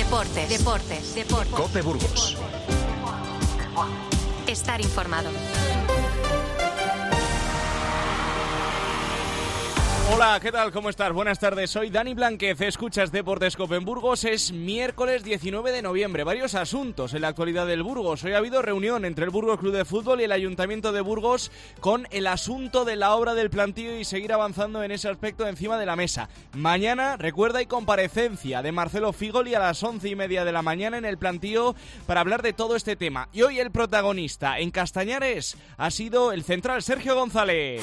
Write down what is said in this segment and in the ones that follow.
Deportes. COPE Burgos. Estar informado. Hola, ¿qué tal? ¿Cómo estás? Buenas tardes, soy Dani Blanquez, escuchas Deportes COPE en Burgos. Es miércoles 19 de noviembre, varios asuntos en la actualidad del Burgos. Hoy ha habido reunión entre el Burgos Club de Fútbol y el Ayuntamiento de Burgos con el asunto de la obra del plantío y seguir avanzando en ese aspecto encima de la mesa. Mañana, recuerda, hay comparecencia de Marcelo Figoli a las 11:30 de la mañana en el plantío para hablar de todo este tema. Y hoy el protagonista en Castañares ha sido el central Sergio González.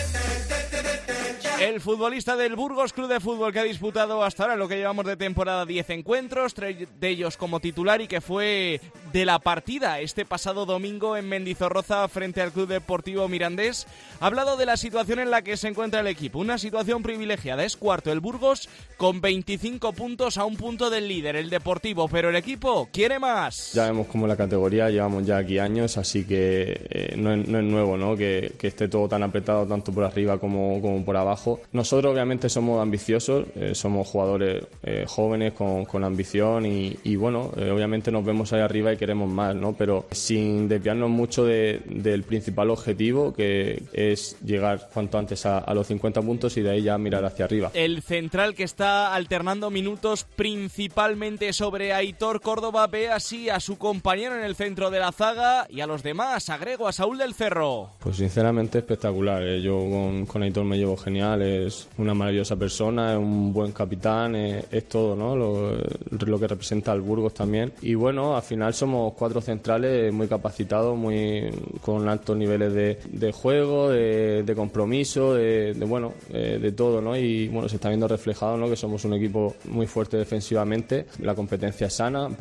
El futbolista del Burgos Club de Fútbol, que ha disputado hasta ahora lo que llevamos de temporada 10 encuentros, 3 de ellos como titular, y que fue de la partida este pasado domingo en Mendizorroza frente al Club Deportivo Mirandés, ha hablado de la situación en la que se encuentra el equipo. Una situación privilegiada, es cuarto el Burgos con 25 puntos a un punto del líder, el Deportivo, pero el equipo quiere más. Ya vemos como la categoría, llevamos ya aquí años, así que no es nuevo, ¿no? Que esté todo tan apretado tanto por arriba como por abajo. Nosotros obviamente somos ambiciosos, somos jugadores jóvenes con ambición y bueno, obviamente nos vemos ahí arriba y queremos más, ¿no? Pero sin desviarnos mucho del principal objetivo, que es llegar cuanto antes a los 50 puntos y de ahí ya mirar hacia arriba. El central, que está alternando minutos principalmente sobre Aitor Córdoba, ve así a su compañero en el centro de la zaga y a los demás, agrego a Saúl del Cerro. Pues sinceramente espectacular, yo con Aitor me llevo genial, es una maravillosa persona, es un buen capitán, es todo, ¿no? Lo que representa al Burgos también. Y bueno, al final somos 4 centrales muy capacitados, con altos niveles de juego, de compromiso, de todo, ¿no? Y bueno, se está viendo reflejado, ¿no? Que somos un equipo muy fuerte defensivamente, la competencia es sana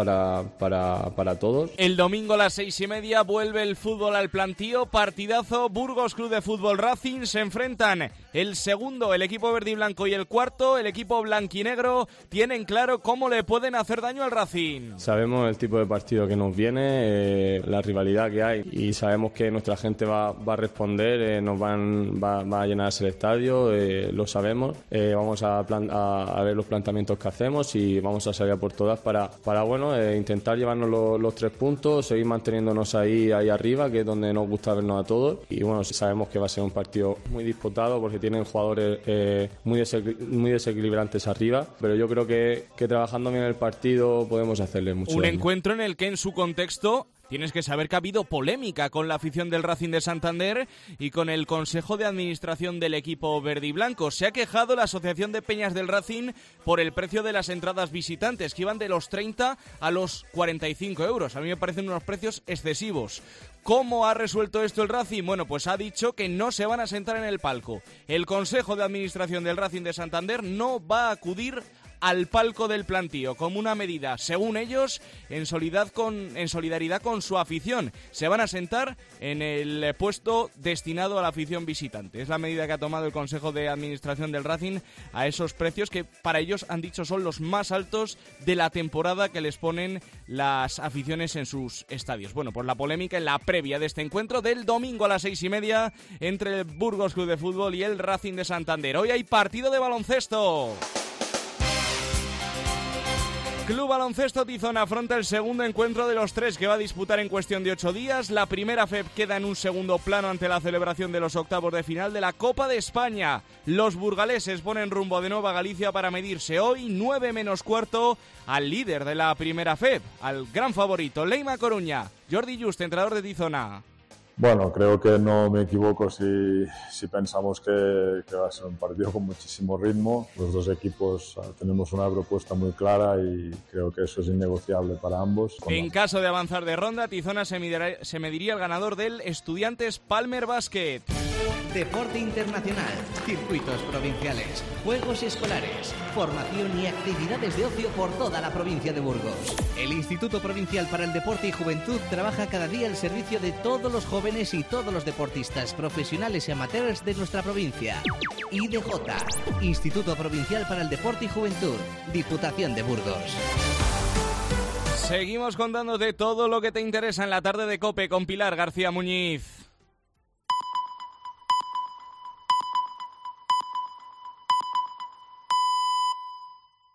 para todos. El domingo a las 6:30 vuelve el fútbol al plantío, partidazo. Burgos Club de Fútbol Racing se enfrentan. El segundo, el equipo verde y blanco, y el cuarto, el equipo blanquinegro, tienen claro cómo le pueden hacer daño al Racing. Sabemos el tipo de partido que nos viene, la rivalidad que hay, y sabemos que nuestra gente va a responder, va a llenarse el estadio, lo sabemos. Vamos a ver los planteamientos que hacemos y vamos a salir a por todas para intentar llevarnos los 3 puntos, seguir manteniéndonos ahí arriba, que es donde nos gusta vernos a todos. Y bueno, sabemos que va a ser un partido muy disputado porque tienen jugadores muy desequilibrantes arriba, pero yo creo que trabajando bien el partido podemos hacerle mucho daño. Un encuentro en el que en su contexto tienes que saber que ha habido polémica con la afición del Racing de Santander y con el Consejo de Administración del equipo verde y blanco. Se ha quejado la Asociación de Peñas del Racing por el precio de las entradas visitantes, que iban de los 30 a los 45 euros. A mí me parecen unos precios excesivos. ¿Cómo ha resuelto esto el Racing? Bueno, pues ha dicho que no se van a sentar en el palco. El Consejo de Administración del Racing de Santander no va a acudir al palco del plantío, como una medida, según ellos, en solidaridad con su afición. Se van a sentar en el puesto destinado a la afición visitante. Es la medida que ha tomado el Consejo de Administración del Racing a esos precios que para ellos han dicho son los más altos de la temporada que les ponen las aficiones en sus estadios. Bueno, pues la polémica en la previa de este encuentro del domingo a las 6:30 entre el Burgos Club de Fútbol y el Racing de Santander. Hoy hay partido de baloncesto. Club Baloncesto Tizona afronta el segundo encuentro de los 3 que va a disputar en cuestión de 8 días. La primera FEP queda en un segundo plano ante la celebración de los octavos de final de la Copa de España. Los burgaleses ponen rumbo de nuevo a Galicia para medirse hoy, 9:15, al líder de la primera FEP, al gran favorito, Leima Coruña. Jordi Just, entrenador de Tizona. Bueno, creo que no me equivoco si pensamos que va a ser un partido con muchísimo ritmo. Los dos equipos tenemos una propuesta muy clara y creo que eso es innegociable para ambos. En caso de avanzar de ronda, Tizona se mediría el ganador del Estudiantes Palmer Basket. Deporte internacional, circuitos provinciales, juegos escolares, formación y actividades de ocio por toda la provincia de Burgos. El Instituto Provincial para el Deporte y Juventud trabaja cada día al servicio de todos los jóvenes y todos los deportistas profesionales y amateurs de nuestra provincia. IDJ, Instituto Provincial para el Deporte y Juventud, Diputación de Burgos. Seguimos contándote todo lo que te interesa en la tarde de COPE con Pilar García Muñiz.